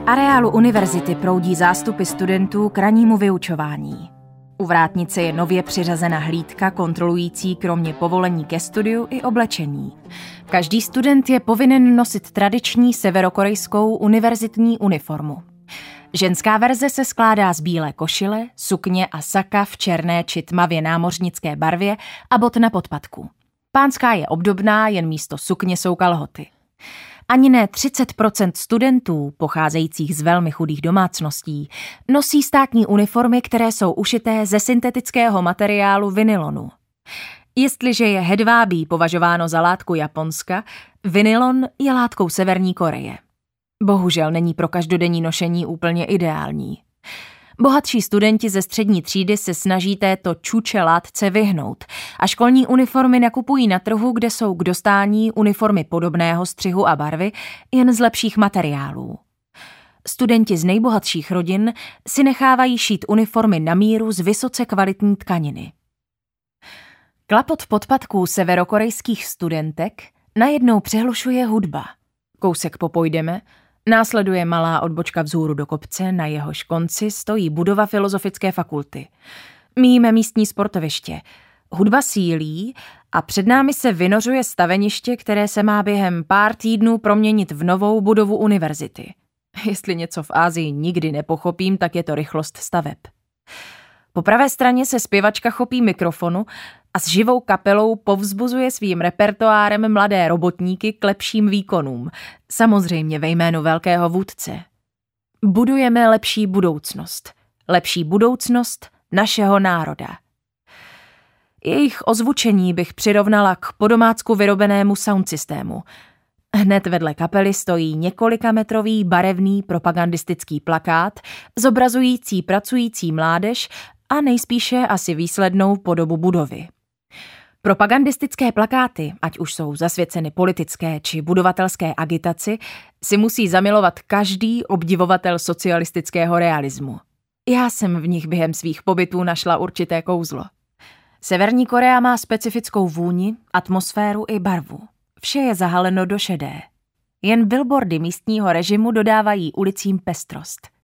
areálu univerzity proudí zástupy studentů k rannímu vyučování. U vrátnice je nově přiřazena hlídka kontrolující kromě povolení ke studiu i oblečení. Každý student je povinen nosit tradiční severokorejskou univerzitní uniformu. Ženská verze se skládá z bílé košile, sukně a saka v černé či tmavě námořnické barvě a bot na podpatku. Pánská je obdobná, jen místo sukně jsou kalhoty. Ani ne 30% studentů, pocházejících z velmi chudých domácností, nosí státní uniformy, které jsou ušité ze syntetického materiálu vinylonu. Jestliže je hedvábí považováno za látku Japonska, vinylon je látkou Severní Koreje. Bohužel není pro každodenní nošení úplně ideální. Bohatší studenti ze střední třídy se snaží této čuče látce vyhnout a školní uniformy nakupují na trhu, kde jsou k dostání uniformy podobného střihu a barvy, jen z lepších materiálů. Studenti z nejbohatších rodin si nechávají šít uniformy na míru z vysoce kvalitní tkaniny. Klapot podpatků severokorejských studentek najednou přehlušuje hudba. Kousek popojdeme, následuje malá odbočka vzhůru do kopce, na jehož konci stojí budova Filozofické fakulty. Míjíme místní sportoviště. Hudba sílí a před námi se vynořuje staveniště, které se má během pár týdnů proměnit v novou budovu univerzity. Jestli něco v Asii nikdy nepochopím, tak je to rychlost staveb. Po pravé straně se zpěvačka chopí mikrofonu a s živou kapelou povzbuzuje svým repertoárem mladé robotníky k lepším výkonům, samozřejmě ve jménu velkého vůdce. Budujeme lepší budoucnost našeho národa. Jejich ozvučení bych přirovnala k podomácku vyrobenému soundsystému. Hned vedle kapely stojí několikametrový barevný propagandistický plakát, zobrazující pracující mládež a nejspíše asi výslednou podobu budovy. Propagandistické plakáty, ať už jsou zasvěceny politické či budovatelské agitaci, si musí zamilovat každý obdivovatel socialistického realismu. Já jsem v nich během svých pobytů našla určité kouzlo. Severní Korea má specifickou vůni, atmosféru i barvu. Vše je zahaleno do šedé. Jen billboardy místního režimu dodávají ulicím pestrost.